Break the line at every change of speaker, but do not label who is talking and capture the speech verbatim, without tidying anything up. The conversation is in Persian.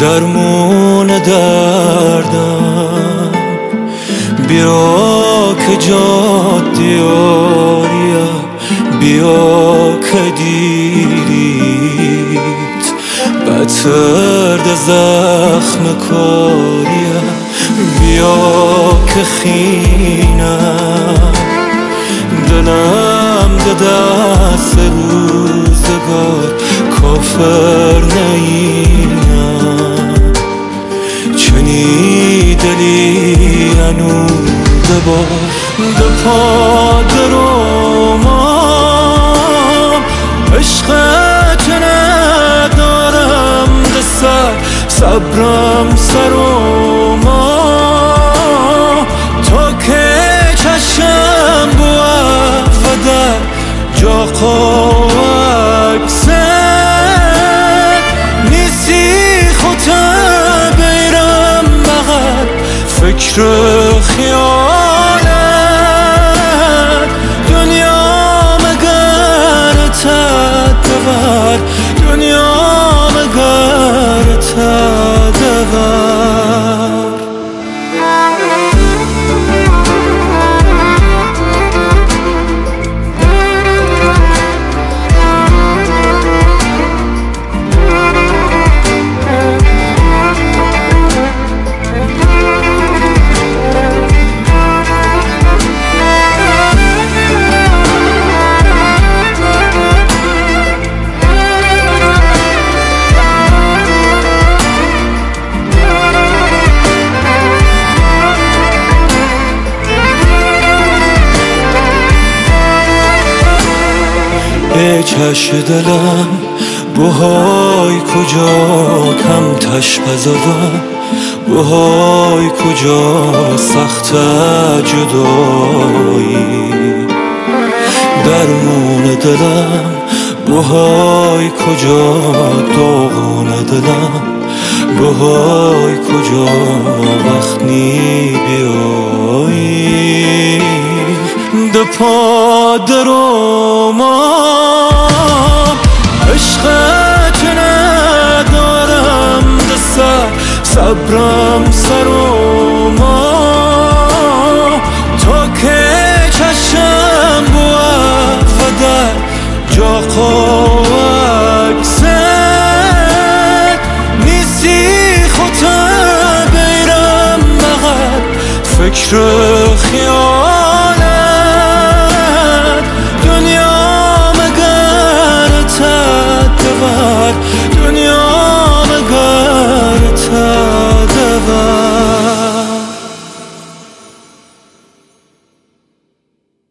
درمون دردم بیا که جاد دیاریم، بیا که دیریت بتر ده زخم کاریم، بیا که خینم دلم ده دست روزگار کافر نینم، چنی دلی انوده با ده پا درومم، عشقت ندارم ده سر صبرم سروما، تا که چشم بود و در جا قاکسد نیستی خوته بیرم بغد فکر خیالت، دنیا مگر تدور، دنیا مگر تدور. ای چش دلم بوهای کجا کم تش بزدم، بوهای کجا سخت جدایی، درمون دلم بوهای کجا داغون دلم، بوهای کجا وقت نی بیایی، ده پا درومم عشقت ندارم ده سر صبرم سروما، تا که چشم بود و در جا قاکسد نیستی خوته بیرم بغد فکر خیال